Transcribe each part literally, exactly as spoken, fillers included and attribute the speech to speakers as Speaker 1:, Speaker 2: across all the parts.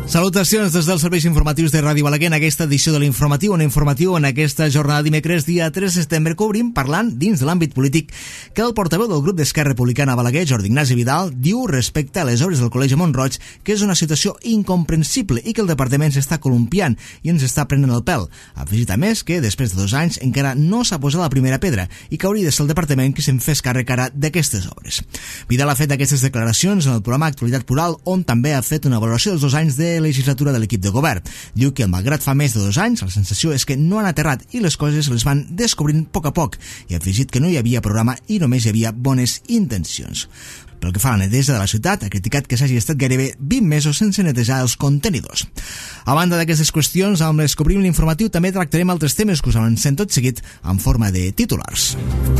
Speaker 1: Salutacions des dels serveis informatius de Ràdio Balaguer en aquesta edició de l'Informatiu, un informatiu en aquesta jornada dimecres, dia tres de setembre, que obrim parlant dins de l'àmbit polític que el portaveu del grup d'Esquerra Republicana a Balaguer, Jordi Ignasi Vidal, diu respecte a les obres del Col·legi Mont-roig que és una situació incomprensible i que el departament s'està columpiant i ens està prenent el pèl. Ha afegit a més que després de dos anys encara no s'ha posat la primera pedra i que hauria de ser el departament qui se'n fes càrrec ara d'aquestes obres. Vidal ha fet aquestes declaracions en el programa Actualitat Plural, on també ha fet una valoració dels dos anys de legislatura de l'equip de govern. Diu que malgrat fa més de dos anys, la sensació és que no han aterrat i les coses les van descobrint a poc a poc, i ha afegit que no hi havia programa i només hi havia bones intencions. Pel que fa a la neteja de la ciutat, ha criticat que s'hagi estat gairebé vint mesos sense netejar els contenidors. A banda d'aquestes qüestions, amb les que obrim l'informatiu també tractarem altres temes que us avancem tot seguit en forma de titulars.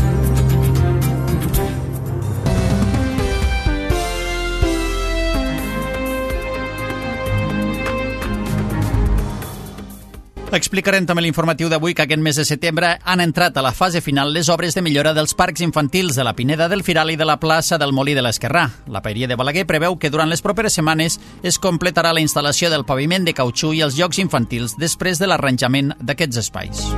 Speaker 2: Explicarem també l'informatiu d'avui que aquest mes de setembre han entrat a la fase final les obres de millora dels parcs infantils de la Pineda del Firal i de la plaça del Molí de l'Esquerrà. La Paeria de Balaguer preveu que durant les properes setmanes es completarà la instal·lació del paviment de cautxú i els jocs infantils després de l'arranjament d'aquests espais.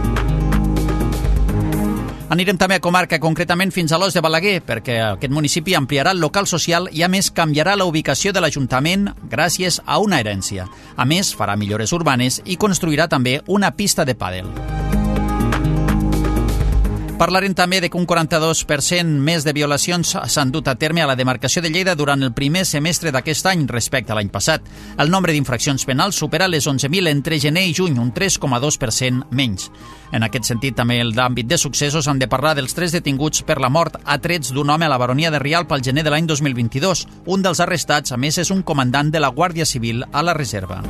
Speaker 2: Anirem també a comarca, concretament fins a l'Os de Balaguer, perquè aquest municipi ampliarà el local social i, a més, canviarà la ubicació de l'Ajuntament gràcies a una herència. A més, farà millores urbanes i construirà també una pista de pàdel. Parlarem també de que un quaranta-dos per cent més de violacions s'han dut a terme a la demarcació de Lleida durant el primer semestre d'aquest any respecte a l'any passat. El nombre d'infraccions penals supera les onze mil entre gener i juny, un tres coma dos per cent menys. En aquest sentit, també en l'àmbit de successos han de parlar dels tres detinguts per la mort a trets d'un home a la baronia de Rialp al gener de l'any dos mil vint-i-dos. Un dels arrestats, a més, és un comandant de la Guàrdia Civil a la reserva.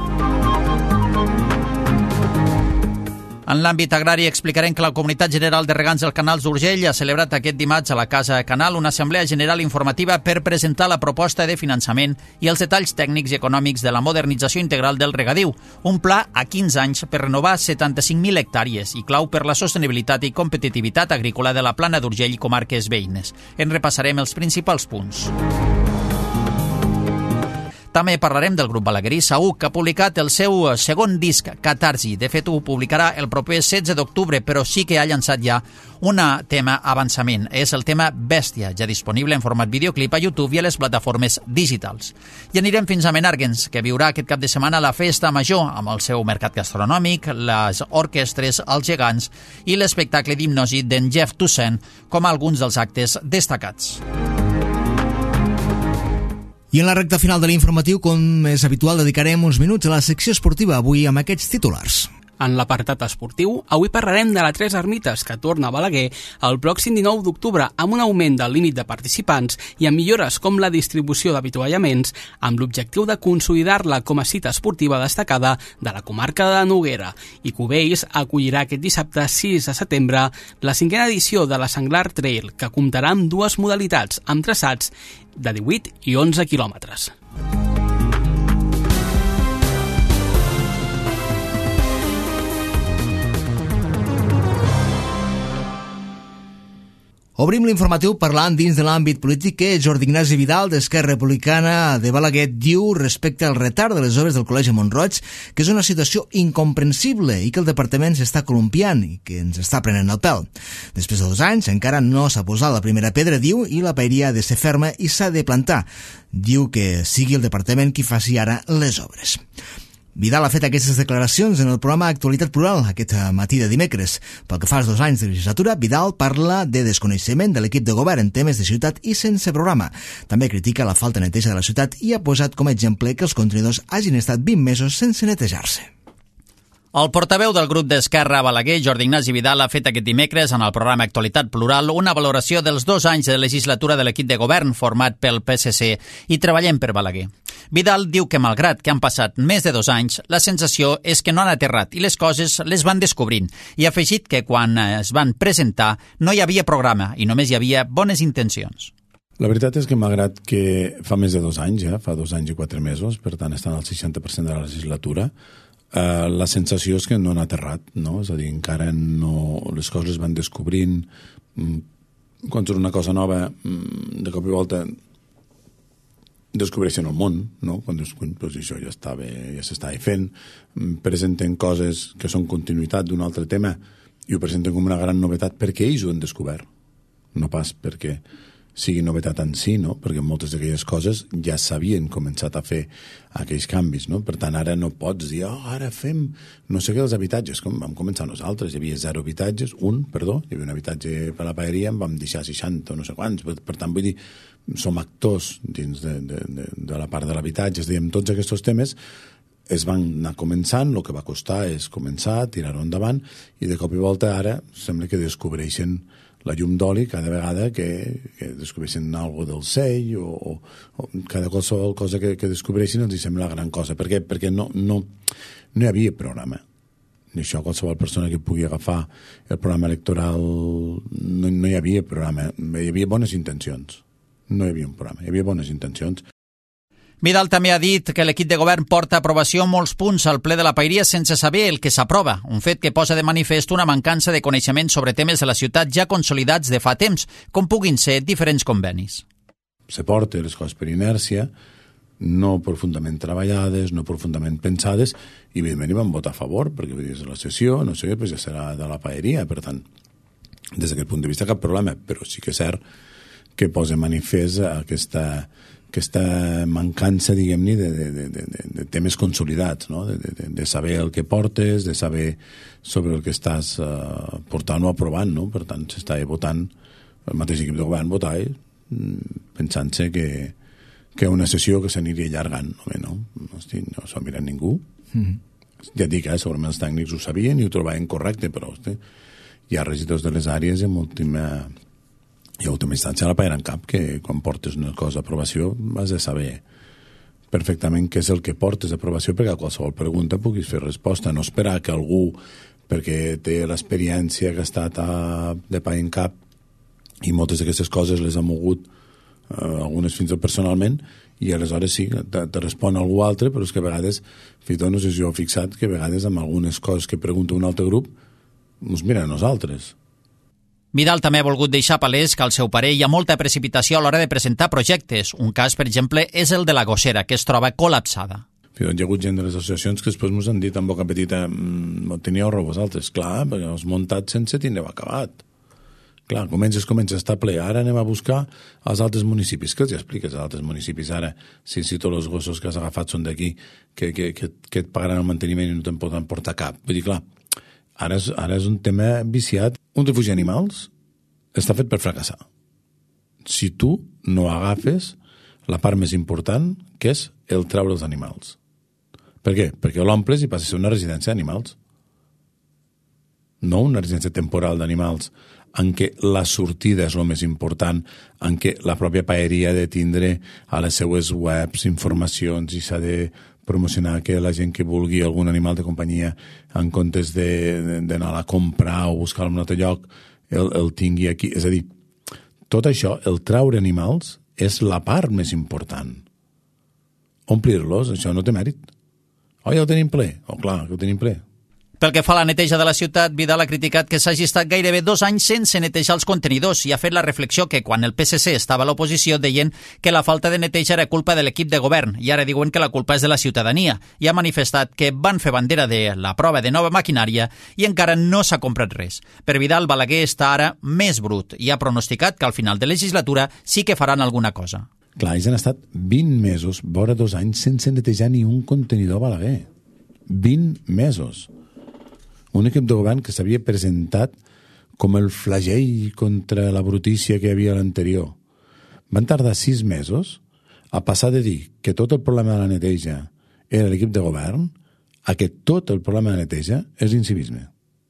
Speaker 2: En l'àmbit agrari explicarem que la Comunitat General de Regants del Canals d'Urgell ha celebrat aquest dimarts a la Casa Canal una assemblea general informativa per presentar la proposta de finançament i els detalls tècnics i econòmics de la modernització integral del regadiu, un pla a quinze anys per renovar setanta-cinc mil hectàrees i clau per la sostenibilitat i competitivitat agrícola de la Plana d'Urgell i comarques veïnes. En repassarem els principals punts. També parlarem del grup balaguerí Saüc, que ha publicat el seu segon disc, Catarsi. De fet, ho publicarà el proper setze d'octubre, però sí que ha llançat ja un tema avançament. És el tema Bèstia, ja disponible en format videoclip a YouTube i a les plataformes digitals. I anirem fins a Menàrguens, que viurà aquest cap de setmana la Festa Major, amb el seu mercat gastronòmic, les orquestres, els gegants i l'espectacle d'hipnosi d'en Jeff Toussaint, com alguns dels actes destacats.
Speaker 1: I en la recta final de l'informatiu, com és habitual, dedicarem uns minuts a la secció esportiva, avui amb aquests titulars.
Speaker 3: En l'apartat esportiu, avui parlarem de la Tres Ermites, que torna a Balaguer el pròxim dinou d'octubre amb un augment del límit de participants i amb millores com la distribució d'avituallaments, amb l'objectiu de consolidar-la com a cita esportiva destacada de la comarca de Noguera. I Cubells acollirà aquest dissabte sis de setembre la cinquena edició de la Senglar Trail, que comptarà amb dues modalitats, amb traçats de divuit i onze quilòmetres.
Speaker 1: Obrim l'informatiu parlant dins de l'àmbit polític que Jordi Ignasi Vidal, d'Esquerra Republicana de Balaguer, diu respecte al retard de les obres del Col·legi Mont-roig que és una situació incomprensible i que el departament s'està columpiant i que ens està prenent el pèl. Després de dos anys encara no s'ha posat la primera pedra, diu, i la paeria ha de ser ferma i s'ha de plantar. Diu que sigui el departament qui faci ara les obres. Vidal ha fet aquestes declaracions en el programa Actualitat Plural aquest matí de dimecres. Pel que fa als dos anys de legislatura, Vidal parla de desconeixement de l'equip de govern en temes de ciutat i sense programa. També critica la falta de neteja de la ciutat i ha posat com a exemple que els contenidors hagin estat vint mesos sense netejar-se.
Speaker 2: El portaveu del grup d'Esquerra a Balaguer, Jordi Ignasi Vidal, ha fet aquest dimecres en el programa Actualitat Plural una valoració dels dos anys de legislatura de l'equip de govern format pel P S C i Treballem per Balaguer. Vidal diu que malgrat que han passat més de dos anys, la sensació és que no han aterrat i les coses les van descobrint, i ha afegit que quan es van presentar no hi havia programa i només hi havia bones intencions.
Speaker 4: La veritat és que malgrat que fa més de dos anys, ja, fa dos anys i quatre mesos, per tant estan al seixanta per cent de la legislatura, Uh, la sensació és que no han aterrat, no? És a dir, encara no, les coses es van descobrint, mm, quan surt una cosa nova, mm, de cop i volta descobreixen el món, no? Quan dius, pues això ja estava, ja s'estava fent, presenten coses que són continuïtat d'un altre tema i ho presenten com una gran novetat perquè ells ho han descobert, no pas perquè sigui novetat en si, no? Perquè moltes d'aquelles coses ja s'havien començat a fer aquells canvis, no? Per tant, ara no pots dir, oh, ara fem no sé què dels habitatges, com vam començar nosaltres, hi havia zero habitatges, un, perdó, hi havia un habitatge per la paeria, en vam deixar seixanta o no sé quants, per, per tant, vull dir, som actors dins de, de, de, de la part de l'habitatge, és a dir, amb tots aquests temes es van anar començant, el que va costar és començar, tirar-ho endavant, i de cop i volta ara sembla que descobreixen la llum d'oli cada vegada que, que descobreixen alguna del sell o, o, o cada qualsevol cosa que, que descobreixin els hi sembla la gran cosa. Per què? Perquè no, no, no hi havia programa. I això qualsevol persona que pugui agafar el programa electoral no, no hi havia programa. Hi havia bones intencions. No hi havia un programa, hi havia bones intencions.
Speaker 2: Vidal també ha dit que l'equip de govern porta a aprovació molts punts al ple de la Paeria sense saber el que s'aprova, un fet que posa de manifest una mancança de coneixement sobre temes de la ciutat ja consolidats de fa temps, com puguin ser diferents convenis.
Speaker 4: Se porta les coses per inèrcia, no profundament treballades, no profundament pensades, i evidentment hi van votar a favor, perquè vull dir, és la sessió, no sé què, doncs ja serà de la Paeria, per tant, des d'aquest punt de vista cap problema, però sí que és cert que posa manifest aquesta aquesta mancança, diguem-ne, de, de, de, de, de temes consolidats, no? de, de, de saber el que portes, de saber sobre el que estàs uh, portant o aprovant, no? Per tant, s'estava votant, el mateix equip de govern votava pensant-se que, que una sessió que s'aniria allargant. No, bé, no, hosti, no s'ho ha mirat ningú. Mm-hmm. Ja et dic, eh, segurament els tècnics ho sabien i ho trobaven correcte, però hosti, hi ha regidors de les àrees en última... Hi ha última instància a la Paeria en cap que quan portes una cosa d'aprovació has de saber perfectament què és el que portes d'aprovació perquè a qualsevol pregunta puguis fer resposta, no esperar que algú, perquè té l'experiència que ha estat a, de Paeria en cap i moltes d'aquestes coses les ha mogut eh, algunes fins i tot personalment i aleshores sí, te, te respon algú altre, però és que a vegades, fins i tot no sé si ho he fixat, que a vegades amb algunes coses que pregunta un altre grup ens miren a nosaltres.
Speaker 2: Vidal també ha volgut deixar palès que al seu parer hi ha molta precipitació a l'hora de presentar projectes. Un cas, per exemple, és el de la Gossera, que es troba col·lapsada.
Speaker 4: Hi ha hagut gent de les associacions que després ens han dit en boca petita mmm, teníeu raó vosaltres. Clar, perquè els muntats sense tindreu acabat. Clar, comences, comences a estar ple. Ara anem a buscar els altres municipis. Què els expliques als altres municipis ara? Si, si tots els gossos que has agafat són d'aquí, que, que, que, que et pagaran el manteniment i no te'n poden portar cap. Vull dir, clar, Ara és, ara és un tema viciat. Un refugi d'animals està fet per fracassar. Si tu no agafes la part més important, que és el treure els animals. Per què? Perquè l'omples i passa a ser una residència d'animals. No una residència temporal d'animals en què la sortida és el més important, en què la pròpia paeria ha de tindre a les seues webs informacions i s'ha de promocionar que la gent que vulgui algun animal de companyia en comptes d'anar a comprar o buscar-lo en un altre lloc el, el tingui aquí. És a dir, tot això, el treure animals és la part més important. Omplir-los, això no té mèrit. Oh, ja ho tenim ple. Oh, clar, que ho tenim ple.
Speaker 2: Pel que fa a la neteja de la ciutat, Vidal ha criticat que s'hagi estat gairebé dos anys sense netejar els contenidors i ha fet la reflexió que quan el P S C estava a l'oposició deien que la falta de neteja era culpa de l'equip de govern i ara diuen que la culpa és de la ciutadania i ha manifestat que van fer bandera de la prova de nova maquinària i encara no s'ha comprat res. Per Vidal, Balaguer està ara més brut i ha pronosticat que al final de legislatura sí que faran alguna cosa.
Speaker 4: Clar, ells han estat vint mesos, vora dos anys, sense netejar ni un contenidor a Balaguer. vint mesos. Un equip de govern que s'havia presentat com el flagell contra la brutícia que hi havia a l'anterior. Van tardar sis mesos a passar de dir que tot el problema de la neteja era l'equip de govern a que tot el problema de la neteja és l'incivisme.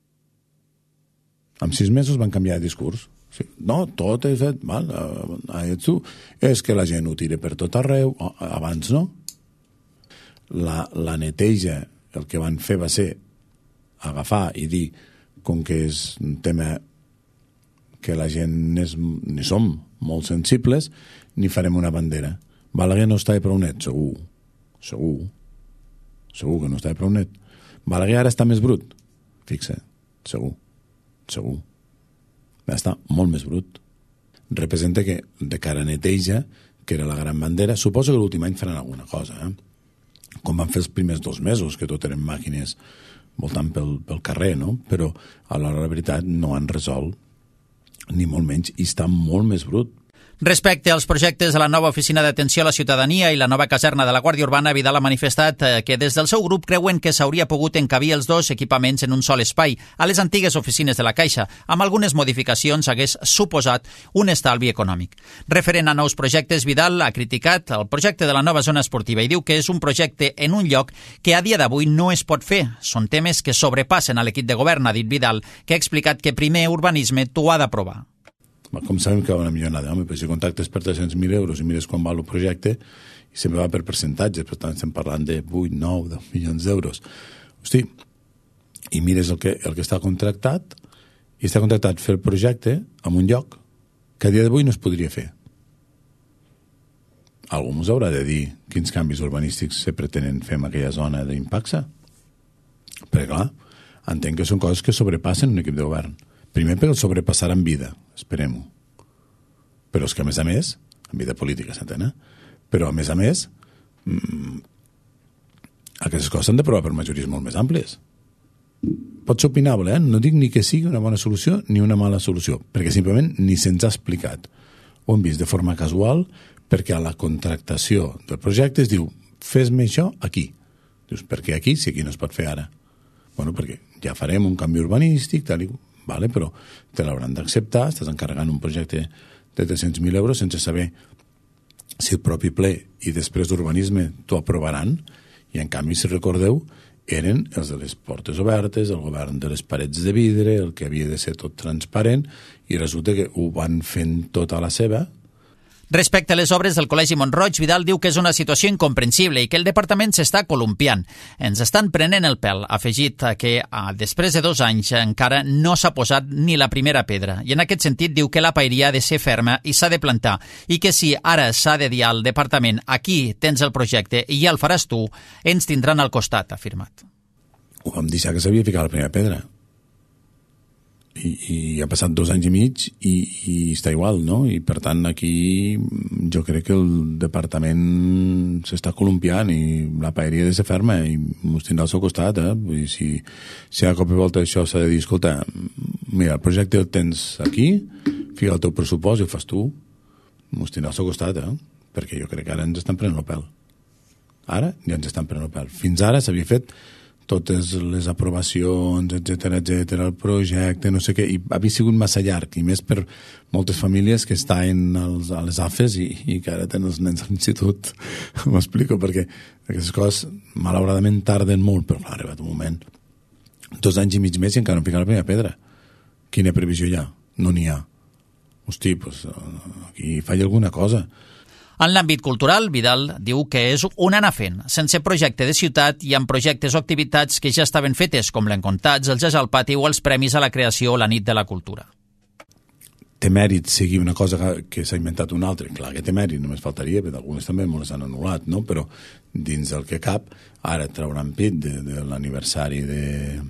Speaker 4: En sis mesos van canviar de discurs. Sí. No, tot és fet, val, és que la gent ho tira per tot arreu, abans no. La, la neteja, el que van fer va ser agafar i dir, com que és un tema que la gent és, ni som molt sensibles, ni farem una bandera. Balaguer no estava prou net, segur. Segur. Segur que no estava prou net. Balaguer ara està més brut. Fixa, segur. Segur. Està molt més brut. Representa que, de cara a neteja, que era la gran bandera. Suposo que l'últim any faran alguna cosa, eh? Com van fer els primers dos mesos, que tot eren màquines voltant pel, pel carrer, no? Però a l'hora de la veritat no han resolt ni molt menys, i està molt més brut.
Speaker 2: Respecte als projectes de la nova oficina d'atenció a la ciutadania i la nova caserna de la Guàrdia Urbana, Vidal ha manifestat que des del seu grup creuen que s'hauria pogut encabir els dos equipaments en un sol espai, a les antigues oficines de la Caixa. Amb algunes modificacions hagués suposat un estalvi econòmic. Referent a nous projectes, Vidal ha criticat el projecte de la nova zona esportiva i diu que és un projecte en un lloc que a dia d'avui no es pot fer. Són temes que sobrepassen a l'equip de govern, ha dit Vidal, que ha explicat que primer urbanisme t'ho ha d'aprovar.
Speaker 4: Com sabem que va una millonada, home, però si contactes per tres-cents mil euros i mires quan val el projecte, i sempre va per percentatges, per tant estem parlant de vuit, nou, deu milions d'euros. Hosti, i mires el que, el que està contractat, i està contractat fer el projecte en un lloc que a dia d'avui no es podria fer. Algú ens haurà de dir quins canvis urbanístics se pretenen fer en aquella zona d'impacte. Perquè, clar, entenc que són coses que sobrepassen un equip de govern. Primer perquè el sobrepassarà en vida, esperem-ho. Però és que, a més a més, en vida política, s'entén, eh? Però, a més a més, mmm, aquestes coses s'han d'aprovar per majories molt més àmplies. Pot ser opinable, eh? No dic ni que sigui una bona solució ni una mala solució, perquè simplement ni se'ns ha explicat. Ho hem vist de forma casual, perquè a la contractació del projecte es diu fes-me això aquí. Dius, per què aquí si aquí no es pot fer ara? Bueno, perquè ja farem un canvi urbanístic, tal i Vale, però te l'hauran d'acceptar, estàs encarregant un projecte de tres-cents mil euros sense saber si el propi ple i després d'urbanisme t'ho aprovaran, i en canvi, si recordeu, eren els de les portes obertes, el govern de les parets de vidre, el que havia de ser tot transparent, i resulta que ho van fent tot a la seva.
Speaker 2: Respecte a les obres del Col·legi Mont-roig, Vidal diu que és una situació incomprensible i que el departament s'està columpiant. Ens estan prenent el pèl, ha afegit que després de dos anys encara no s'ha posat ni la primera pedra. I en aquest sentit diu que la paeria ha de ser ferma i s'ha de plantar, i que si ara s'ha de dir al departament aquí tens el projecte i ja el faràs tu, ens tindran al costat, ha afirmat.
Speaker 4: Ho vam deixar que s'havia ficat la primera pedra. I, i ha passat dos anys i mig i, i està igual, no? I per tant aquí jo crec que el departament s'està columpiant i la paeria ha de ser ferma i mos tindrà al seu costat, eh? Vull dir, si, si a cop i volta això s'ha de dir, escolta, mira, el projecte el tens aquí, fica el teu pressupost i el fas tu, mos tindrà al seu costat, eh? Perquè jo crec que ara ens estan prenent el pèl. Ara ja ens estan prenent el pèl. Fins ara s'havia fet totes les aprovacions, etcètera, etcètera, el projecte, no sé què, i havia sigut massa llarg, i més per moltes famílies que estan als, a les A F Es i, i que ara tenen els nens a l'institut. M'explico, perquè aquestes coses malauradament tarden molt, però clar, ha arribat un moment. Dos anys i mig més i encara no fica la primera pedra. Quina previsió hi ha? No n'hi ha. Hosti, doncs aquí falla alguna cosa.
Speaker 2: En l'àmbit cultural, Vidal diu que és un anar fent, sense projecte de ciutat i amb projectes o activitats que ja estaven fetes, com l'Encontats, el Jazz al Pati o els Premis a la Creació o la Nit de la Cultura.
Speaker 4: Té mèrit seguir una cosa que, que s'ha inventat una altra. Clar que té mèrit, només faltaria, perquè algunes també me les han anul·lat, no? Però dins del que cap, ara trauran pit de, de l'aniversari de,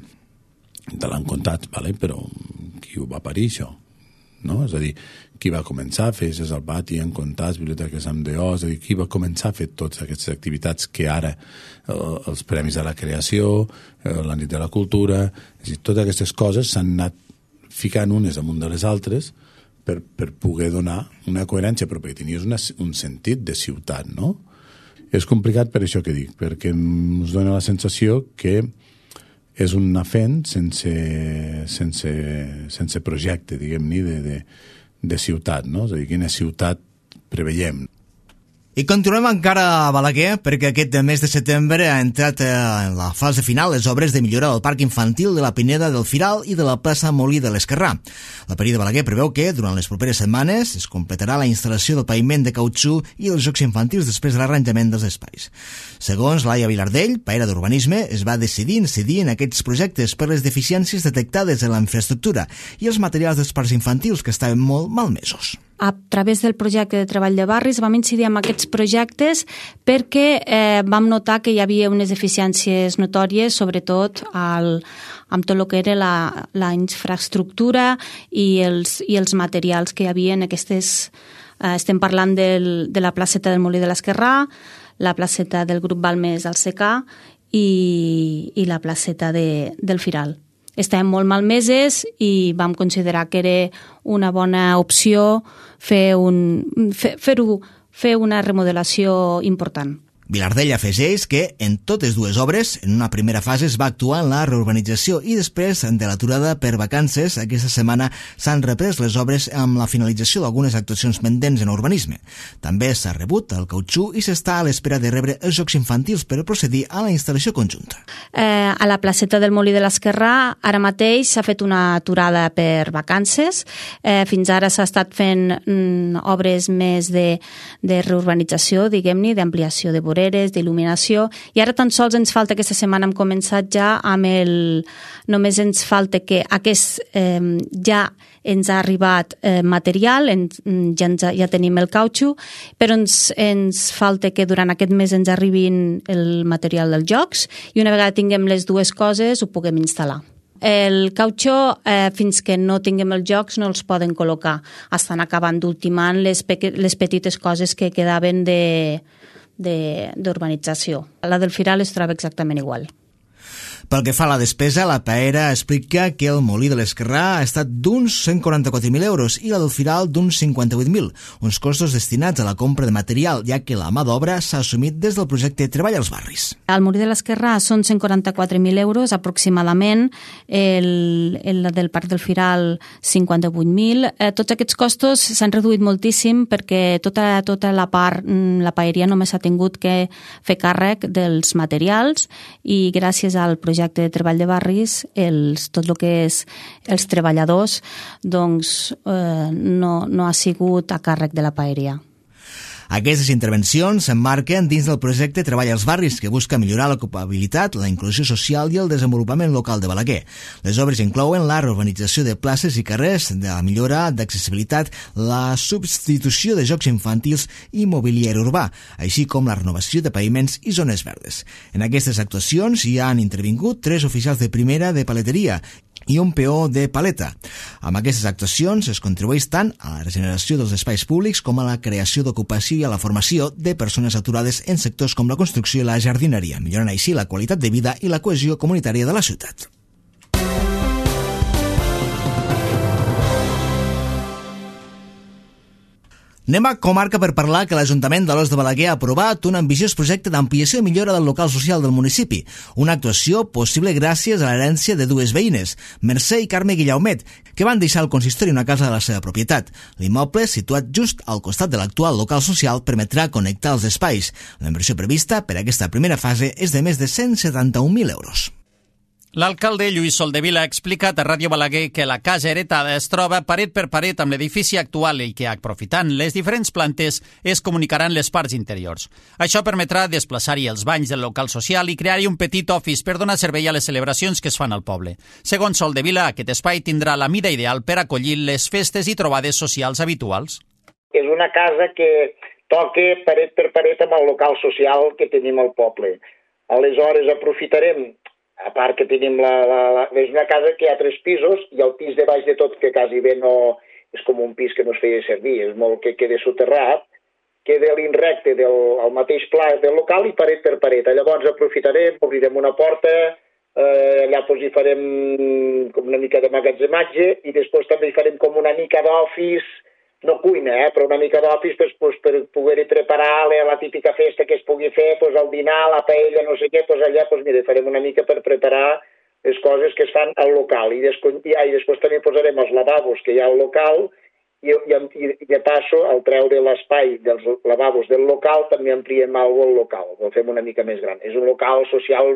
Speaker 4: de l'Encontats, vale? Però qui ho va parir, això? No? És a dir, qui va començar a fer Jazz al Pati, Encontats, Biblioteques amb D O, és a dir, qui va començar a fer totes aquestes activitats que ara eh, els Premis a la Creació, eh, la Nit de la Cultura, és a dir, totes aquestes coses s'han anat ficant unes amunt de les altres per, per poder donar una coherència, però perquè tenies una, un sentit de ciutat, no? És complicat per això que dic, perquè ens dona la sensació que és un anar fent sense, sense, sense projecte, diguem-ne, de, de, de ciutat, no? És a dir, quina ciutat preveiem.
Speaker 1: I continuem encara a Balaguer, perquè aquest mes de setembre ha entrat en la fase final les obres de millora del parc infantil de la Pineda del Firal i de la plaça Molí de l'Esquerrà. La Paeria de Balaguer preveu que, durant les properes setmanes, es completarà la instal·lació del paviment de cautxú i els jocs infantils després de l'arranjament dels espais. Segons Laia Vilardell, paera d'Urbanisme, es va decidir incidir en aquests projectes per les deficiències detectades en la infraestructura i els materials dels parcs infantils que estaven molt malmesos.
Speaker 5: A través del projecte de treball de barris vam incidir en aquests projectes perquè eh, vam notar que hi havia unes deficiències notòries, sobretot al, amb tot el que era la, la infraestructura i els, i els materials que hi havia en aquestes Eh, estem parlant del, de la placeta del Molí de l'Esquerrà, la placeta del grup Balmes al Secà i, i la placeta de, del Firal. Estàvem molt malmeses i vam considerar que era una bona opció fer, un, fer, fer-ho, fer una remodelació important.
Speaker 1: Vilardell afegeix que en totes dues obres, en una primera fase es va actuar en la reurbanització i després de l'aturada per vacances, aquesta setmana s'han reprès les obres amb la finalització d'algunes actuacions pendents en urbanisme. També s'ha rebut el cautxú i s'està a l'espera de rebre els jocs infantils per procedir a la instal·lació conjunta.
Speaker 5: Eh, a la placeta del Molí de l'Esquerrà ara mateix s'ha fet una aturada per vacances. Eh, fins ara s'ha estat fent mm, obres més de, de reurbanització, diguem-ne, d'ampliació de voreres, d'il·luminació, i ara tan sols ens falta, aquesta setmana hem començat ja amb el... Només ens falta que aquest eh, ja ens ha arribat eh, material, ens, ja, ens, ja tenim el cautxú, però ens, ens falta que durant aquest mes ens arribin el material dels jocs i una vegada tinguem les dues coses ho puguem instal·lar. El cautxó, eh, fins que no tinguem els jocs, no els poden col·locar. Estan acabant d'ultimant les, les petites coses que quedaven de... d'urbanització. La del Firal es troba exactament igual.
Speaker 1: Pel que fa a la despesa, la Paera explica que el Molí de l'Esquerrà ha estat d'uns cent quaranta-quatre mil euros i la del Firal d'uns cinquanta-vuit mil, uns costos destinats a la compra de material, ja que la mà d'obra s'ha assumit des del projecte Treball als Barris.
Speaker 5: Al Molí de l'Esquerrà són cent quaranta-quatre mil euros aproximadament, el, el del Parc del Firal cinquanta-vuit mil. Eh, tots aquests costos s'han reduït moltíssim perquè tota, tota la part, la paeria només s'ha tingut que fer càrrec dels materials i gràcies al projecte projecte de treball de barris, els, tot el que és els treballadors, doncs eh, no, no ha sigut a càrrec de la paeria.
Speaker 1: Aquestes intervencions s'emmarquen dins del projecte Treball als Barris, que busca millorar l'ocupabilitat, la inclusió social i el desenvolupament local de Balaguer. Les obres inclouen la reurbanització de places i carrers, de la millora d'accessibilitat, la substitució de jocs infantils i mobiliari urbà, així com la renovació de paviments i zones verdes. En aquestes actuacions hi han intervingut tres oficials de primera de paleteria i un peó de paleta. Amb aquestes actuacions es contribueix tant a la regeneració dels espais públics com a la creació d'ocupació i a la formació de persones aturades en sectors com la construcció i la jardineria, millorant així la qualitat de vida i la cohesió comunitària de la ciutat. Anem a comarca per parlar que l'Ajuntament de l'Os de Balaguer ha aprovat un ambiciós projecte d'ampliació i millora del local social del municipi, una actuació possible gràcies a l'herència de dues veïnes, Mercè i Carme Guillaumet, que van deixar al consistori una casa de la seva propietat. L'immoble, situat just al costat de l'actual local social, permetrà connectar els espais. La inversió prevista per a aquesta primera fase és de més de cent setanta-un mil euros.
Speaker 2: L'alcalde Lluís Soldevila ha explicat a Ràdio Balaguer que la casa heretada es troba paret per paret amb l'edifici actual i que, aprofitant les diferents plantes, es comunicaran les parts interiors. Això permetrà desplaçar-hi els banys del local social i crear-hi un petit office per donar servei a les celebracions que es fan al poble. Segons Soldevila, aquest espai tindrà la mida ideal per acollir les festes i trobades socials habituals.
Speaker 6: És una casa que toca paret per paret amb el local social que tenim al poble. Aleshores aprofitarem, a part que tenim la, la, la... És una casa que hi ha tres pisos i el pis de baix de tot, que quasi bé no... És com un pis que no es feia servir, és molt que queda soterrat, queda l'inrecte del el mateix pla del local i paret per paret. Llavors aprofitarem, obrirem una porta, eh, allà doncs hi farem com una mica de magatzematge i després també hi farem com una mica d'office, no cuina, eh, però una mica d'office pues, pues, per poder-hi preparar la, la típica festa que es pugui fer, pues, el dinar, la paella, no sé què, pues, allà pues, mira, farem una mica per preparar les coses que es fan al local. I, des, i, i després també posarem els lavabos que hi ha al local i, i, i de passo, al treure l'espai dels lavabos del local, també ampliem alguna al local, el fem una mica més gran. És un local social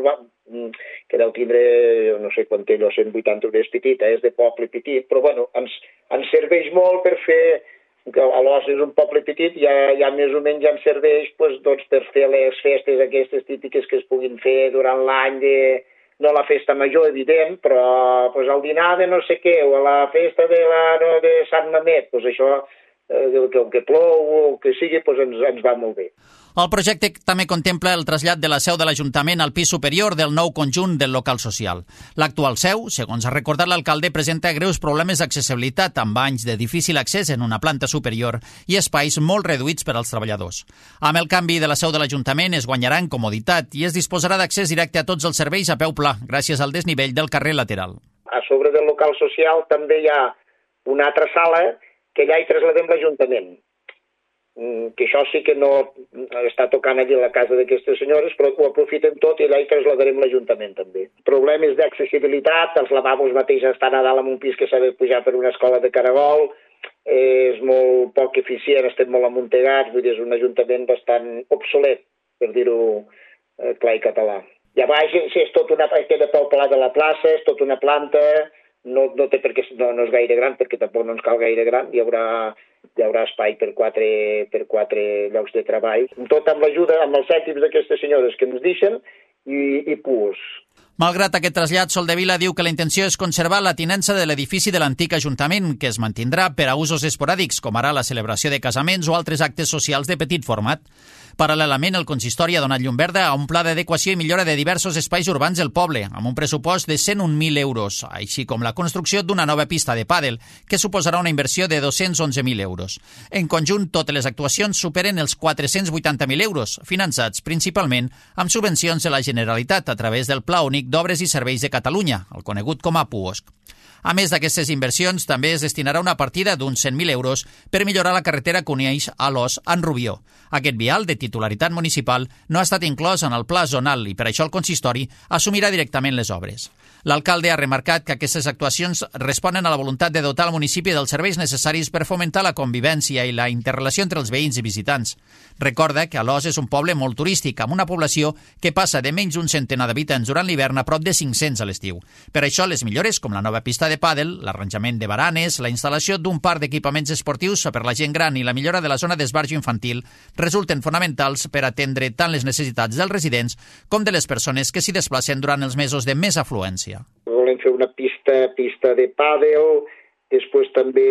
Speaker 6: que deu tindre, no sé quant té, cent vuitanta euros petit, eh? És de poble petit, però bueno, ens, ens serveix molt per fer, que a l'Os és un poble petit, ja, ja més o menys ja ens serveix pues, doncs, per fer les festes aquestes típiques que es puguin fer durant l'any, de no la festa major, evident, però pues, el dinar de no sé què, o la festa de, la, no, de Sant Mamet, pues, això eh, que, que plou o que sigui, doncs ens, ens va molt bé.
Speaker 2: El projecte també contempla el trasllat de la seu de l'Ajuntament al pis superior del nou conjunt del local social. L'actual seu, segons ha recordat l'alcalde, presenta greus problemes d'accessibilitat amb anys de difícil accés en una planta superior i espais molt reduïts per als treballadors. Amb el canvi de la seu de l'Ajuntament es guanyarà en comoditat i es disposarà d'accés directe a tots els serveis a peu pla, gràcies al desnivell del carrer lateral.
Speaker 6: A sobre del local social també hi ha una altra sala que allà hi trasladem l'Ajuntament, que això sí que no està tocant allí a la casa d'aquestes senyores, però ho aprofitem tot i allà hi trasladarem l'Ajuntament també. Problemes d'accessibilitat, els lavabos mateix estan a dalt en un pis que s'ha de pujar per una escola de Caragol, és molt poc eficient, estem molt amuntegats, vull dir, és un Ajuntament bastant obsolet, per dir-ho eh, clar i català. I a baix sí, és tot una, queda pel pla de la plaça, és tot una planta, no, no té perquè no, no és gaire gran, perquè tampoc no ens cal gaire gran, hi haurà hi haurà espai per quatre, per quatre llocs de treball. Tot amb l'ajuda, amb els cèntims d'aquestes senyores que ens deixen i, i pus.
Speaker 2: Malgrat aquest trasllat, Soldevila diu que la intenció és conservar la tinença de l'edifici de l'antic Ajuntament, que es mantindrà per a usos esporàdics, com ara la celebració de casaments o altres actes socials de petit format. Paral·lelament, el consistori ha donat llum verda a un pla d'adequació i millora de diversos espais urbans del poble, amb un pressupost de cent un mil euros, així com la construcció d'una nova pista de pàdel, que suposarà una inversió de dos-cents onze mil euros. En conjunt, totes les actuacions superen els quatre-cents vuitanta mil euros, finançats principalment amb subvencions de la Generalitat a través del Pla Únic d'Obres i Serveis de Catalunya, el conegut com a PUOSC. A més d'aquestes inversions, també es destinarà una partida d'uns cent mil euros per millorar la carretera que uneix a l'Os en Rubió. Aquest vial, de titularitat municipal, no ha estat inclòs en el pla zonal i per això el consistori assumirà directament les obres. L'alcalde ha remarcat que aquestes actuacions responen a la voluntat de dotar el municipi dels serveis necessaris per fomentar la convivència i la interrelació entre els veïns i visitants. Recorda que Alòs és un poble molt turístic, amb una població que passa de menys d'un centenar d'habitants durant l'hivern a prop de cinc-cents a l'estiu. Per això, les millores, com la nova pista de pàdel, l'arranjament de baranes, la instal·lació d'un parc d'equipaments esportius per la gent gran i la millora de la zona d'esbarjo infantil resulten fonamentals per atendre tant les necessitats dels residents com de les persones que s'hi desplacen durant els mesos de més afluència.
Speaker 6: Volem fer una pista, pista de pàdel, després també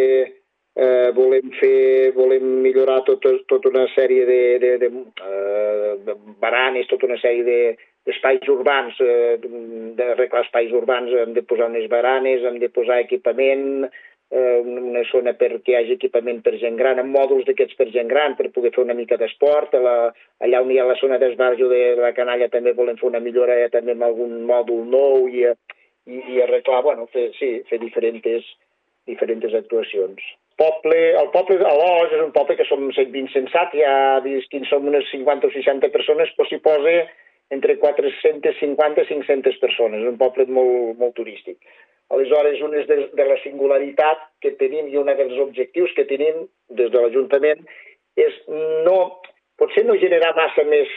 Speaker 6: eh, volem fer, volem millorar tota tot una sèrie de, de, de, uh, de baranes, tota una sèrie de espais urbans, eh, d'arreglar espais urbans, hem de posar unes baranes, hem de posar equipament, eh, una zona perquè hi hagi equipament per gent gran, amb mòduls d'aquests per gent gran, per poder fer una mica d'esport. Allà on hi ha la zona d'esbarjo de la canalla també volem fer una millora eh, també amb algun mòdul nou i, i, i arreglar, bueno, fer, sí, fer diferents, diferents actuacions. Poble, el poble d'Alòs és un poble que som cent vint sensats, ja vist que som unes cinquanta o seixanta persones, però s'hi posa entre quatre-centes cinquanta i cinc-centes persones, és un poble molt, molt turístic. Aleshores, una de, de la singularitat que tenim i un dels objectius que tenim des de l'Ajuntament és no, potser no generar massa més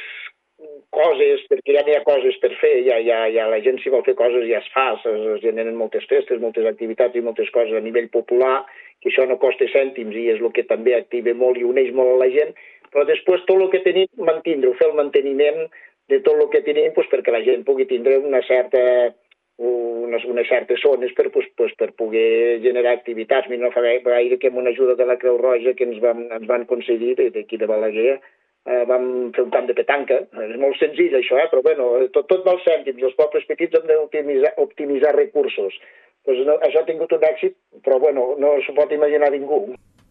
Speaker 6: coses, perquè ja n'hi ha coses per fer, ja, ja, ja la gent si vol fer coses ja es fa, es, es generen moltes festes, moltes activitats i moltes coses a nivell popular, que això no costa cèntims i és el que també activa molt i uneix molt a la gent, però després tot el que tenim, mantindre-ho, fer el manteniment de tot el que tenim pues, perquè la gent pugui tindre una certa, unes, unes certes zones per, pues, pues, per poder generar activitats. Mira, no fa gaire que amb una ajuda de la Creu Roja que ens van, ens van concedir d'aquí de Balaguer, eh, vam fer un camp de petanca. És molt senzill això, eh? Però bueno, tot, tot val cèntims. Els pobles petits hem d'optimitzar optimitzar recursos. Pues, no, això ha tingut un èxit, però bueno, no s'ho pot imaginar ningú.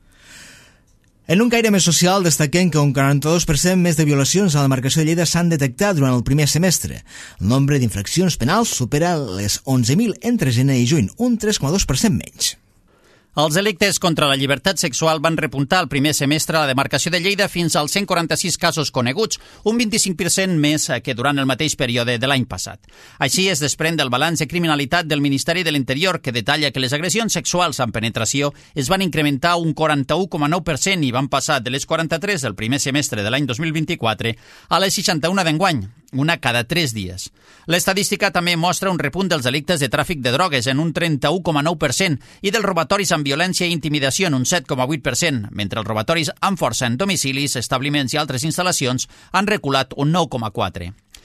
Speaker 1: En un caire més social, destaquem que un quaranta-dos per cent més de violacions a la demarcació de Lleida s'han detectat durant el primer semestre. El nombre d'infraccions penals supera les onze mil entre gener i juny, un tres coma dos per cent menys.
Speaker 2: Els delictes contra la llibertat sexual van repuntar el primer semestre a la demarcació de Lleida fins als cent quaranta-sis casos coneguts, un vint-i-cinc per cent més que durant el mateix període de l'any passat. Així es desprèn del balanç de criminalitat del Ministeri de l'Interior, que detalla que les agressions sexuals amb penetració es van incrementar un quaranta-u coma nou per cent i van passar de les quaranta-tres del primer semestre de l'any dos mil vint-i-quatre a les seixanta-una d'enguany, una cada tres dies. L'estadística també mostra un repunt dels delictes de tràfic de drogues en un trenta-u coma nou per cent i dels robatoris amb violència i intimidació en un set coma vuit per cent, mentre els robatoris amb força en domicilis, establiments i altres instal·lacions han reculat un nou coma quatre per cent.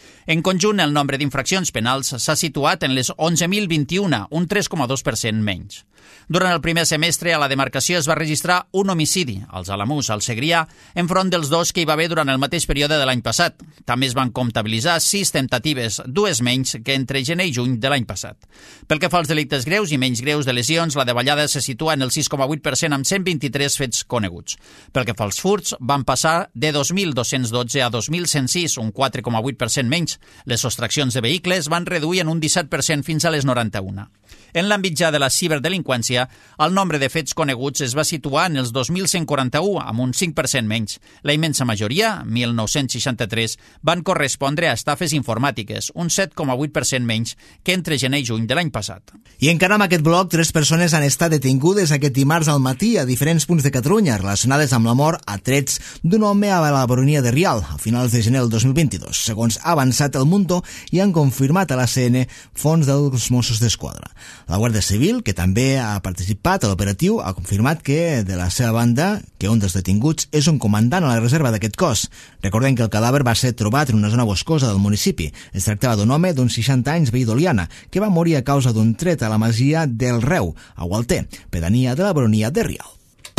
Speaker 2: En conjunt, el nombre d'infraccions penals s'ha situat en les onze mil vint-i-un, un tres coma dos per cent menys. Durant el primer semestre, a la demarcació es va registrar un homicidi, als Alamús, al Segrià, enfront dels dos que hi va haver durant el mateix període de l'any passat. També es van comptabilitzar sis temptatives, dues menys que entre gener i juny de l'any passat. Pel que fa als delictes greus i menys greus de lesions, la davallada se situa en el sis coma vuit per cent amb cent vint-i-tres fets coneguts. Pel que fa als furts, van passar de dos mil dos-cents dotze a dos mil cent sis, un quatre coma vuit per cent menys. Les sostraccions de vehicles van reduir en un disset per cent fins a les noranta-un. En l'àmbit ja de la ciberdelinqüència, el nombre de fets coneguts es va situar en els dos mil cent quaranta-un, amb un cinc per cent menys. La immensa majoria, mil nou-cents seixanta-tres, van correspondre a estafes informàtiques, un set coma vuit per cent menys que entre gener i juny de l'any passat.
Speaker 1: I encara amb aquest bloc, tres persones han estat detingudes aquest dimarts al matí a diferents punts de Catalunya relacionades amb la mort a trets d'un home a la baronia de Rialb a finals de gener del dos mil vint-i-dos, segons ha avançat el Mundo i han confirmat a l'A C N fonts dels Mossos d'Esquadra. La Guàrdia Civil, que també ha participat a l'operatiu, ha confirmat que, de la seva banda, que un dels detinguts és un comandant a la reserva d'aquest cos. Recordem que el cadàver va ser trobat en una zona boscosa del municipi. Es tractava d'un home d'uns seixanta anys veí d'Oliana, que va morir a causa d'un tret a la masia del Reu, a Gualter, pedania de la baronia de Rialb.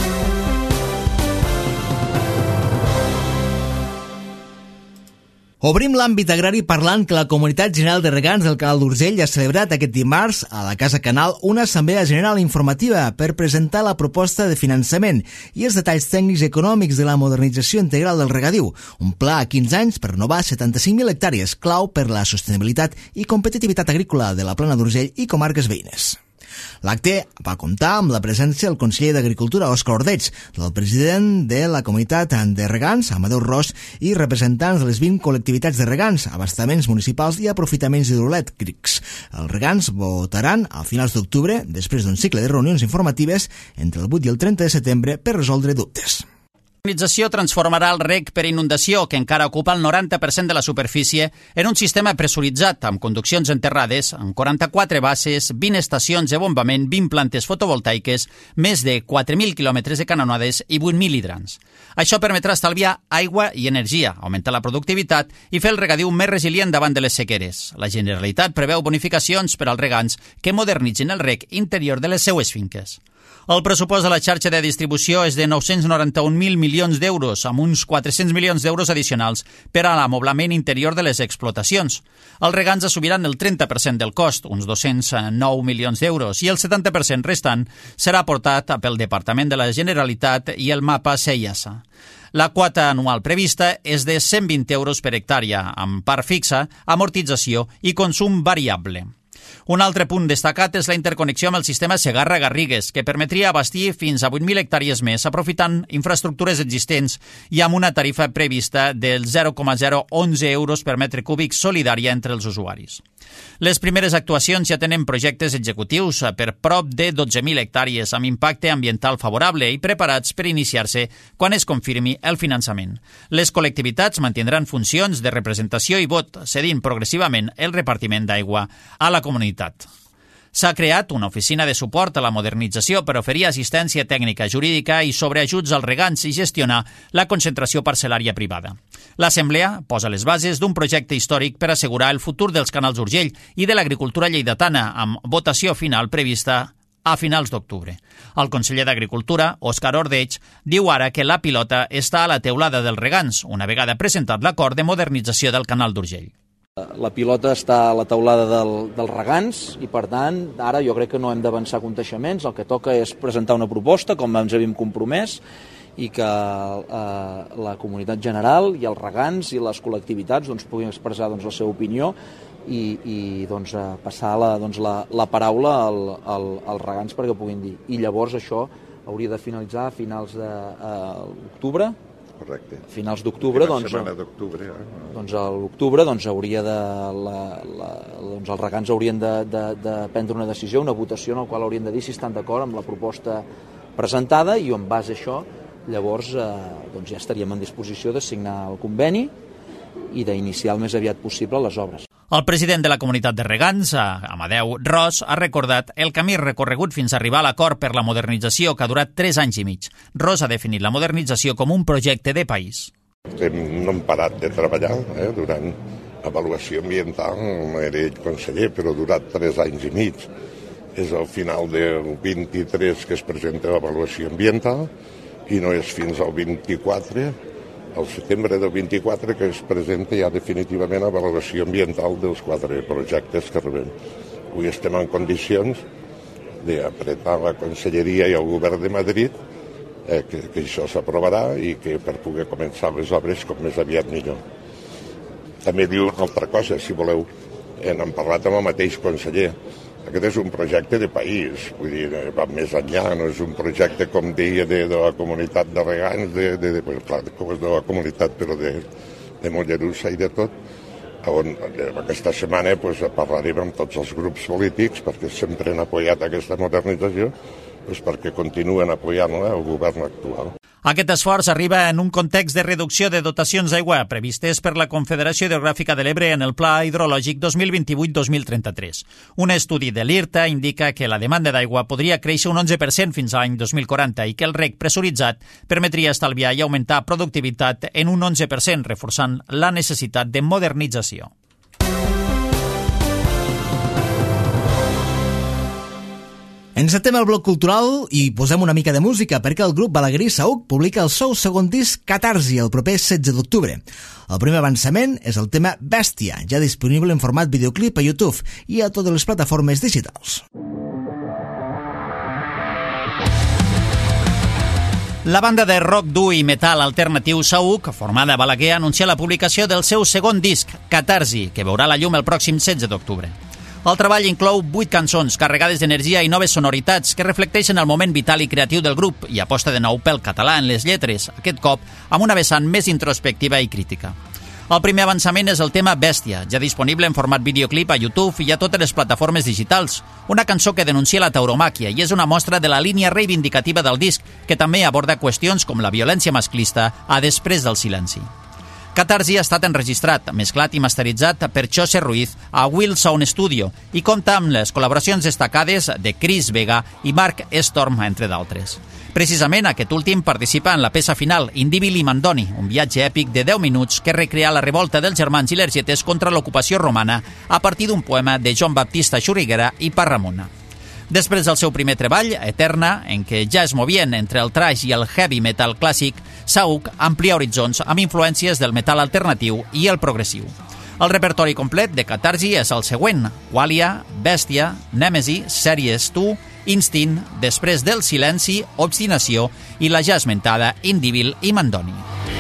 Speaker 1: Obrim l'àmbit agrari parlant que la Comunitat General de Regants del Canal d'Urgell ha celebrat aquest dimarts a la Casa Canal una assemblea general informativa per presentar la proposta de finançament i els detalls tècnics i econòmics de la modernització integral del regadiu, un pla a quinze anys per renovar setanta-cinc mil hectàrees, clau per la sostenibilitat i competitivitat agrícola de la Plana d'Urgell i comarques veïnes. L'acte va comptar amb la presència del conseller d'Agricultura, Òscar Ordeig, del president de la Comunitat de Regants, Amadeu Ros, i representants de les vint col·lectivitats de regants, abastaments municipals i aprofitaments hidroelèctrics. Els regants votaran a finals d'octubre, després d'un cicle de reunions informatives entre el vuit i el trenta de setembre per resoldre dubtes.
Speaker 2: L'organització transformarà el reg per inundació, que encara ocupa el noranta per cent de la superfície, en un sistema pressuritzat amb conduccions enterrades, amb quaranta-quatre basses, vint estacions de bombament, vint plantes fotovoltaiques, més de quatre mil quilòmetres de canonades i vuit mil hidrants. Això permetrà estalviar aigua i energia, augmentar la productivitat i fer el regadiu més resilient davant de les sequeres. La Generalitat preveu bonificacions per als regants que modernitzin el reg interior de les seues finques. El pressupost de la xarxa de distribució és de nou-cents noranta-un mil milions d'euros, amb uns quatre-cents milions d'euros addicionals per a l'amoblament interior de les explotacions. Els regants assumiran el trenta per cent del cost, uns dos-cents nou milions d'euros, i el setanta per cent restant serà aportat pel Departament de la Generalitat i el mapa SEIASA. La quota anual prevista és de cent vint euros per hectàrea, amb part fixa, amortització i consum variable. Un altre punt destacat és la interconnexió amb el sistema Segarra-Garrigues, que permetria abastir fins a vuit mil hectàrees més, aprofitant infraestructures existents i amb una tarifa prevista del zero coma zero onze euros per metre cúbic solidària entre els usuaris. Les primeres actuacions ja tenen projectes executius per prop de dotze mil hectàrees amb impacte ambiental favorable i preparats per iniciar-se quan es confirmi el finançament. Les col·lectivitats mantindran funcions de representació i vot, cedint progressivament el repartiment d'aigua a la comunitat. S'ha creat una oficina de suport a la modernització per oferir assistència tècnica, jurídica i sobreajuts als regants i gestionar la concentració parcel·lària privada. L'Assemblea posa les bases d'un projecte històric per assegurar el futur dels canals d'Urgell i de l'agricultura lleidatana, amb votació final prevista a finals d'octubre. El conseller d'Agricultura, Òscar Ordeig, diu ara que la pilota està a la teulada dels regants, una vegada presentat l'acord de modernització del canal d'Urgell.
Speaker 7: La pilota està a la teulada del, dels regants i, per tant, ara jo crec que no hem d'avançar contaixements. El que toca és presentar una proposta, com ens havíem compromès, i que eh, la comunitat general i els regants i les col·lectivitats doncs, puguin expressar doncs, la seva opinió i, i doncs, passar la, doncs, la, la paraula al, al, als regants perquè puguin dir. I llavors això hauria de finalitzar a finals d'octubre. Eh,
Speaker 8: Correcte.
Speaker 7: A finals d'octubre, doncs,
Speaker 8: d'octubre, eh?
Speaker 7: doncs a l'octubre doncs, hauria de, la, la, doncs els regants haurien de, de, de prendre una decisió, una votació en la qual haurien de dir si estan d'acord amb la proposta presentada i en base a això llavors eh, doncs ja estaríem en disposició de signar el conveni i d'iniciar el més aviat possible les obres.
Speaker 2: El president de la comunitat de regants, Amadeu Ros, ha recordat el camí recorregut fins a arribar a l'acord per la modernització que ha durat tres anys i mig. Ros ha definit la modernització com un projecte de país.
Speaker 8: Hem, no hem parat de treballar eh, durant Avaluació ambiental, no era ell conseller, però ha durat tres anys i mig. És al final del vint-i-tres que es presenta l'avaluació ambiental i no és fins al vint-i-quatre, al setembre del vint-i-quatre, que es presenta ja definitivament l'avaluació ambiental dels quatre projectes que rebem. Avui estem en condicions d'apretar la Conselleria i el Govern de Madrid eh, que, que això s'aprovarà i que per poder començar les obres com més aviat millor. També diu una altra cosa, si voleu, n'hem parlat amb el mateix conseller. Aquest és un projecte de país, vull dir, va més enllà, no és un projecte, com deia, de, de la comunitat de regants, de, de, de, clar, com és de la comunitat, però de, de Mollerussa i de tot, on aquesta setmana pues, parlarem amb tots els grups polítics, perquè sempre han apoyat aquesta modernització, pues, perquè continuen apoyant-la el govern actual.
Speaker 2: Aquest esforç arriba en un context de reducció de dotacions d'aigua previstes per la Confederació Hidrogràfica de l'Ebre en el Pla Hidrològic dos mil vint-i-vuit dos mil trenta-tres. Un estudi de l'I R T A indica que la demanda d'aigua podria créixer un onze per cent fins a l'any dos mil quaranta i que el reg pressuritzat permetria estalviar i augmentar productivitat en un onze per cent, reforçant la necessitat de modernització.
Speaker 1: Encetem el bloc cultural i posem una mica de música perquè el grup balaguerí Saüc publica el seu segon disc Catarsi el proper setze d'octubre. El primer avançament és el tema Bèstia, ja disponible en format videoclip a YouTube i a totes les plataformes digitals.
Speaker 2: La banda de rock dur i metal alternatiu Saüc, formada a Balaguer, anuncia la publicació del seu segon disc, Catarsi, que veurà la llum el pròxim setze d'octubre. El treball inclou vuit cançons carregades d'energia i noves sonoritats que reflecteixen el moment vital i creatiu del grup i aposta de nou pel català en les lletres, aquest cop amb una vessant més introspectiva i crítica. El primer avançament és el tema Bèstia, ja disponible en format videoclip a YouTube i a totes les plataformes digitals. Una cançó que denuncia la tauromàquia i és una mostra de la línia reivindicativa del disc, que també aborda qüestions com la violència masclista a després del silenci. Catarsi ha estat enregistrat, mesclat i masteritzat per José Ruiz a Will Sound Studio i compta amb les col·laboracions destacades de Chris Vega i Mark Storm, entre d'altres. Precisament aquest últim participa en la peça final, Indíbil i Mandoni, un viatge èpic de deu minuts que recrea la revolta dels germans Ilergetes contra l'ocupació romana a partir d'un poema de Joan Baptista Xuriguera i Parramona. Després del seu primer treball, Eterna, en què ja es movien entre el thrash i el heavy metal clàssic, Saüc amplia horitzons amb influències del metal alternatiu i el progressiu. El repertori complet de Catarsi és el següent: Qualia, Bèstia, Nèmesi, Sèries Tu, Instint, Després del silenci, Obstinació i la ja esmentada Indíbil i Mandoni.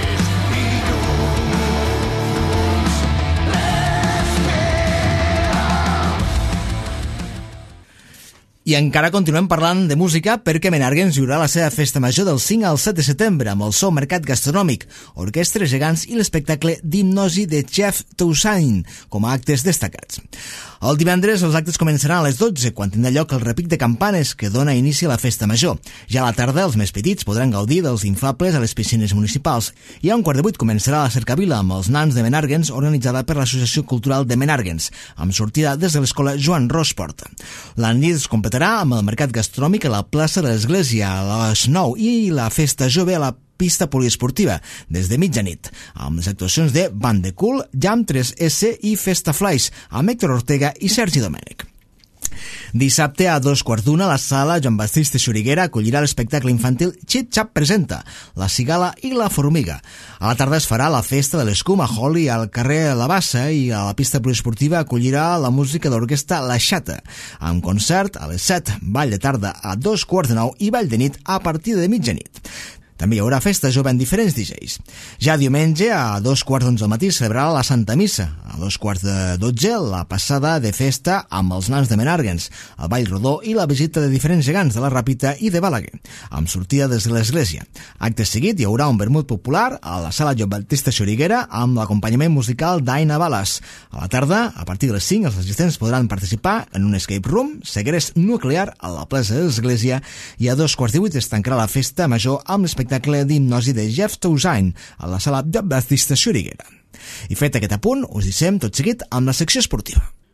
Speaker 1: I encara continuem parlant de música perquè Menàrguens viurà la seva festa major del cinc al set de setembre amb el seu mercat gastronòmic, orquestres gegants i l'espectacle d'hipnosi de Jeff Toussaint com a actes destacats. El divendres els actes començaran a les dotze, quan tindrà lloc el repic de campanes que dona inici a la festa major. Ja a la tarda els més petits podran gaudir dels inflables a les piscines municipals i a un quart de vuit començarà la cercavila amb els nans de Menàrguens organitzada per l'Associació Cultural de Menàrguens, amb sortida des de l'escola Joan Rosport. La nit es completarà amb el mercat gastronòmic a la plaça de l'Església a les nou i la festa jove a la pista poliesportiva des de mitjanit, amb les actuacions de Band de Cool, Jam tres esse i Festa Flies, amb Héctor Ortega i Sergi Domènech. Dissabte a dos quarts d'una la sala Joan Baptista Xuriguera acollirà l'espectacle infantil Xip Xap presenta La Cigala i la Formiga. A la tarda es farà la festa de l'escuma Holly al carrer La Bassa i a la pista poliesportiva acollirà la música d'orquestra La Xata, amb concert a les set, ball de tarda a dos quarts de nou i ball de nit a partir de mitjanit. També hi haurà festa jove en diferents D Js. Ja diumenge, a dos quarts d'onze del matí, celebrarà la Santa Missa. A dos quarts de dotze, la passada de festa amb els nans de Menàrguens, el Ball Rodó i la visita de diferents gegants de la Ràpita i de Balaguer, amb sortida des de l'església. Acte seguit, hi haurà un vermut popular a la sala Joan Baptista Xuriguera amb l'acompanyament musical d'Aina Balas. A la tarda, a partir de les cinc, els assistents podran participar en un escape room, segrest nuclear a la plaça de l'església i a dos quarts de vuit es tancarà la festa major amb l'espectacle espectacle d'hipnosi de Jeff Toussaint a la sala Joan Baptista Xuriguera. I fet aquest apunt, us deixem tot seguit amb la secció esportiva.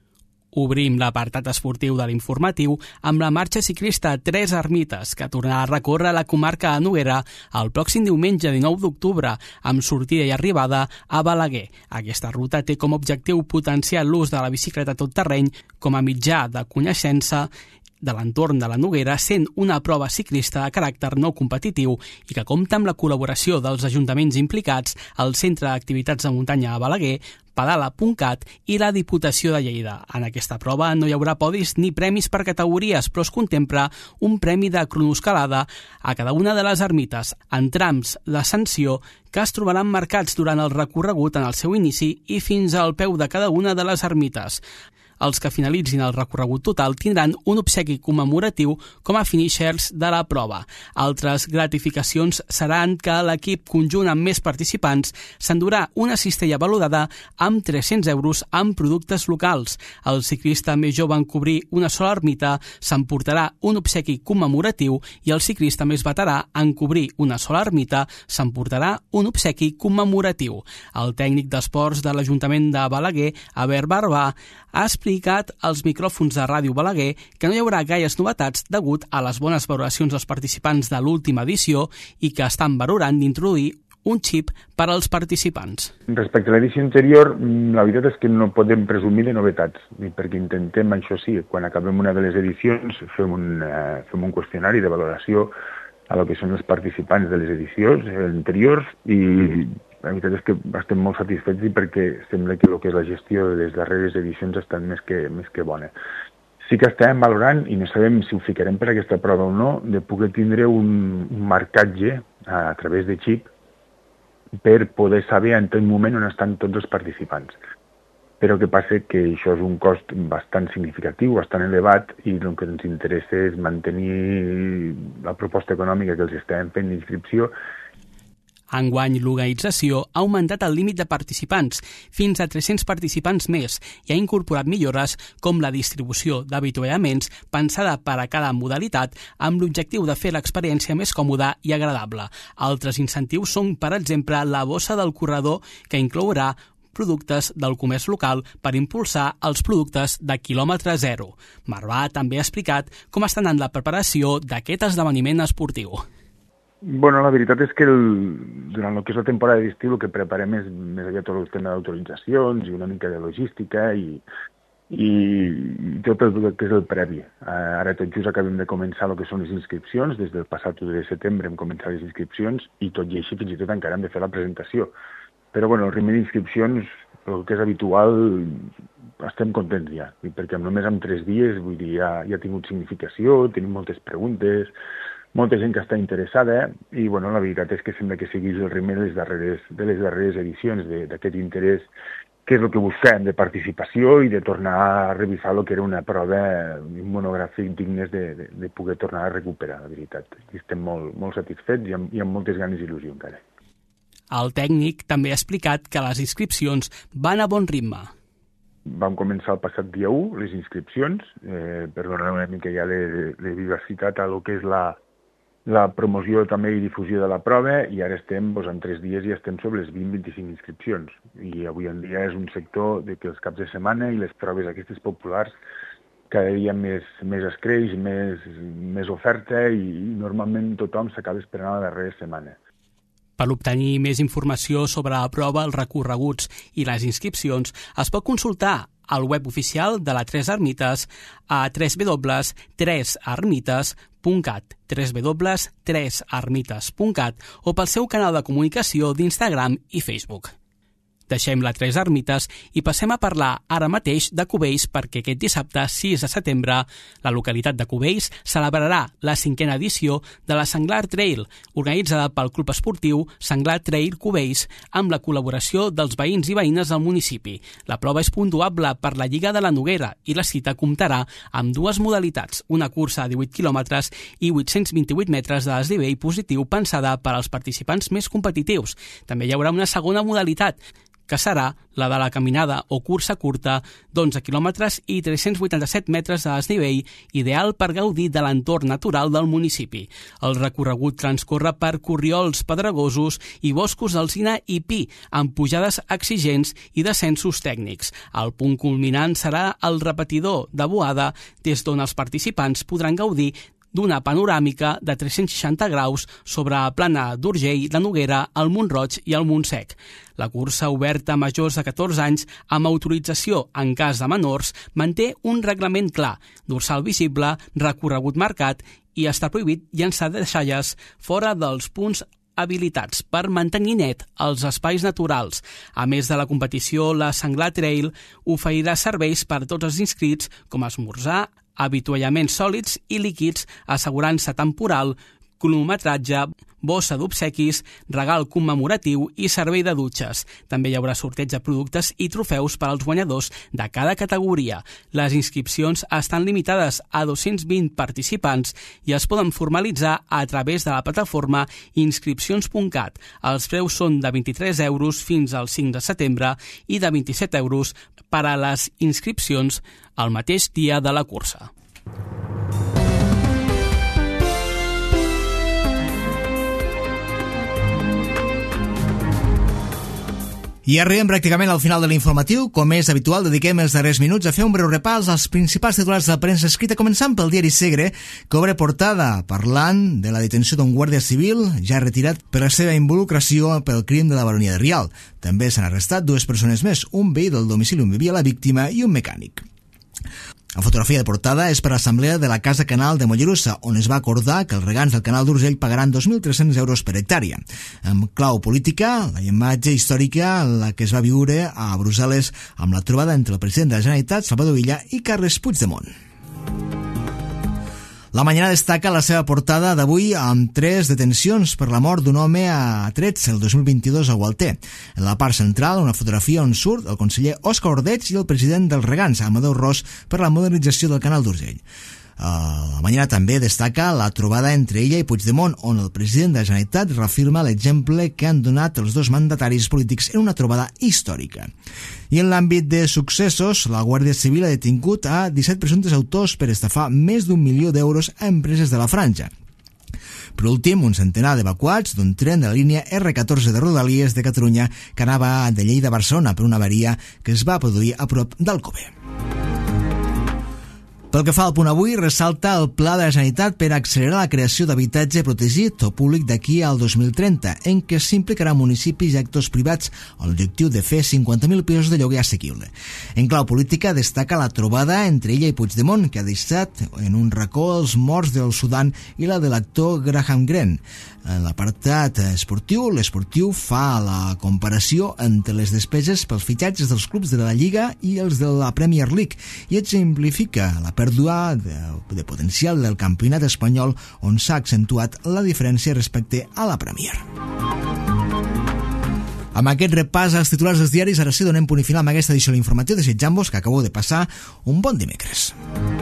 Speaker 3: Obrim l'apartat esportiu de l'informatiu amb la marxa ciclista Tres Ermites, que tornarà a recórrer la comarca de Noguera el pròxim diumenge dinou d'octubre, amb sortida i arribada a Balaguer. Aquesta ruta té com a objectiu potenciar l'ús de la bicicleta tot terreny com a mitjà de coneixença de l'entorn de la Noguera, sent una prova ciclista de caràcter no competitiu i que compta amb la col·laboració dels ajuntaments implicats, el Centre d'Activitats de Muntanya a Balaguer, pedala punt cat i la Diputació de Lleida. En aquesta prova no hi haurà podis ni premis per categories, però es contempla un premi de cronoescalada a cada una de les ermites, en trams d'ascensió que es trobaran marcats durant el recorregut en el seu inici i fins al peu de cada una de les ermites. Els que finalitzin el recorregut total tindran un obsequi commemoratiu com a finishers de la prova. Altres gratificacions seran que l'equip conjunt amb més participants s'endurà una cistella valorada amb tres-cents euros en productes locals. El ciclista més jove en cobrir una sola ermita s'emportarà un obsequi commemoratiu i el ciclista més veterà en cobrir una sola ermita s'emportarà un obsequi commemoratiu. El tècnic d'esports de l'Ajuntament de Balaguer, Albert Barbà, ha explicat als micròfons de Ràdio Balaguer que no hi haurà gaires novetats degut a les bones valoracions dels participants de l'última edició i que estan valorant d'introduir un xip per als participants.
Speaker 9: Respecte a l'edició anterior, la veritat és que no podem presumir de novetats, perquè intentem, això sí, quan acabem una de les edicions, fem un, eh, fem un qüestionari de valoració a lo que són els participants de les edicions anteriors i la veritat és que estem molt satisfets i perquè sembla que el que és la gestió de les darreres edicions ha estat més que, més que bona. Sí que estem valorant, i no sabem si ho ficarem per aquesta prova o no, de poder tindre un, un marcatge a, a través de xip per poder saber en tot moment on estan tots els participants. Però que passa que això és un cost bastant significatiu, bastant elevat, i el que ens interessa és mantenir la proposta econòmica que els estem fent d'inscripció.
Speaker 3: Enguany, l'organització ha augmentat el límit de participants fins a tres-cents participants més i ha incorporat millores com la distribució d'avituallaments pensada per a cada modalitat amb l'objectiu de fer l'experiència més còmoda i agradable. Altres incentius són, per exemple, la bossa del corredor, que inclourà productes del comerç local per impulsar els productes de quilòmetre zero. Barbà també ha explicat com està anant la preparació d'aquest esdeveniment esportiu.
Speaker 9: Bueno, la veritat és que el, durant el que és la temporada d'estiu el que preparem és més aviat tot el tema d'autoritzacions i una mica de logística i, i, i tot el que és el previ. Ara tot just acabem de començar el que són les inscripcions, des del passat u de setembre hem començat les inscripcions i tot i així fins i tot encara hem de fer la presentació. Però bueno, el ritme d'inscripcions, el que és habitual, estem contents ja, perquè només en tres dies vull dir, ja, ja ha tingut significació, tenim moltes preguntes, molta gent que està interessada i bueno, la veritat és que sembla que seguís el ritme de les darreres, de les darreres edicions d'aquest interès, que és el que busquem, de participació i de tornar a revifar el que era una prova, un monogràfic dignes de, de, de poder tornar a recuperar, la veritat. I estem molt, molt satisfets i amb, i amb moltes ganes i il·lusió encara.
Speaker 3: El tècnic també ha explicat que les inscripcions van a bon ritme.
Speaker 9: Vam començar el passat dia u, les inscripcions, eh, per donar una mica ja de, de diversitat a lo que és la, la promoció també i difusió de la prova i ara estem, doncs, en tres dies ja estem sobre les vint a vint-i-cinc inscripcions i avui en dia és un sector de que els caps de setmana i les proves aquestes populars cada dia més, més es creix, més, més oferta i, i normalment tothom s'acaba esperant a la darrera setmana.
Speaker 3: Per obtenir més informació sobre la prova, els recorreguts i les inscripcions es pot consultar al web oficial de la Tres Ermites a w w w punt tres ermites punt cat, w w w punt tres ermites punt cat o pel seu canal de comunicació d'Instagram i Facebook. Deixem la Tres Ermites i passem a parlar ara mateix de Cubells perquè aquest dissabte sis de setembre la localitat de Cubells celebrarà la cinquena edició de la Senglar Trail, organitzada pel Club Esportiu Senglar Trail Cubells amb la col·laboració dels veïns i veïnes del municipi. La prova és puntuable per la Lliga de la Noguera i la cita comptarà amb dues modalitats, una cursa de divuit quilòmetres i vuit-cents vint-i-vuit metres de desnivell positiu pensada per als participants més competitius. També hi haurà una segona modalitat, que serà la de la caminada o cursa curta d'onze quilòmetres i tres-cents vuitanta-set metres de desnivell, ideal per gaudir de l'entorn natural del municipi. El recorregut transcorre per corriols pedregosos i boscos d'alzina i pi, amb pujades exigents i descensos tècnics. El punt culminant serà el repetidor de Boada, des d'on els participants podran gaudir d'una panoràmica de tres-cents seixanta graus sobre la plana d'Urgell, de Noguera, el Montroig i el Montsec. La cursa, oberta a majors de catorze anys amb autorització en cas de menors, manté un reglament clar, dorsal visible, recorregut marcat i està prohibit llançar deixalles fora dels punts habilitats per mantenir net els espais naturals. A més de la competició, la Senglar Trail oferirà serveis per a tots els inscrits, com esmorzar, avituallaments sòlids i líquids, assegurança temporal, cronometratge, bossa d'obsequis, regal commemoratiu i servei de dutxes. També hi haurà sorteig de productes i trofeus per als guanyadors de cada categoria. Les inscripcions estan limitades a dos-cents vint participants i es poden formalitzar a través de la plataforma inscripcions punt cat. Els preus són de vint-i-tres euros fins al cinc de setembre i de vint-i-set euros per a les inscripcions el mateix dia de la cursa.
Speaker 1: I arribem pràcticament al final de l'informatiu. Com és habitual, dediquem els darrers minuts a fer un breu repàs als principals titulars de la premsa escrita, començant pel diari Segre, que obre portada parlant de la detenció d'un guàrdia civil ja retirat per la seva involucració pel crim de la baronia de Rialb. També s'han arrestat dues persones més, un veí del domicili on vivia la víctima i un mecànic. La fotografia de portada és per l'assemblea de la Casa Canal de Mollerussa, on es va acordar que els regants del canal d'Urgell pagaran dos mil tres-cents euros per hectàrea. En clau política, la imatge històrica la que es va viure a Brussel·les amb la trobada entre el president de la Generalitat, Salvador Illa, i Carles Puigdemont. La Mañana destaca la seva portada d'avui amb tres detencions per la mort d'un home a trets el dos mil vint-i-dos a Gualter. En la part central, una fotografia on surt el conseller Òscar Ordeig i el president dels regants, Amadeu Ros, per la modernització del canal d'Urgell. La Mañana també destaca la trobada entre ella i Puigdemont, on el president de la Generalitat reafirma l'exemple que han donat els dos mandataris polítics en una trobada històrica. I en l'àmbit de successos, la Guàrdia Civil ha detingut a disset presumptes autors per estafar més d'un milió d'euros a empreses de la franja. Per últim, un centenar d'evacuats d'un tren de la línia erre catorze de Rodalies de Catalunya que anava de Lleida a Barcelona per una avaria que es va produir a prop d'Alcover. Pel que fa al punt avui, ressalta el Pla de la Generalitat per accelerar la creació d'habitatge protegit o públic d'aquí al dos mil trenta, en què s'implicarà municipis i actors privats amb l'objectiu de fer cinquanta mil pisos de lloguer assequible. En clau política destaca la trobada entre ella i Puigdemont, que ha deixat en un racó els morts del Sudan i la de l'actor Graham Greene. En l'apartat esportiu, l'esportiu fa la comparació entre les despeses pels fitxatges dels clubs de la Lliga i els de la Premier League i exemplifica la pèrdua de, de potencial del campionat espanyol, on s'ha accentuat la diferència respecte a la Premier. Amb aquest repàs als titulars dels diaris, ara sí donem punt i final amb aquesta edició de l'informatiu, desitjant-vos que acabeu de passar un bon dimecres.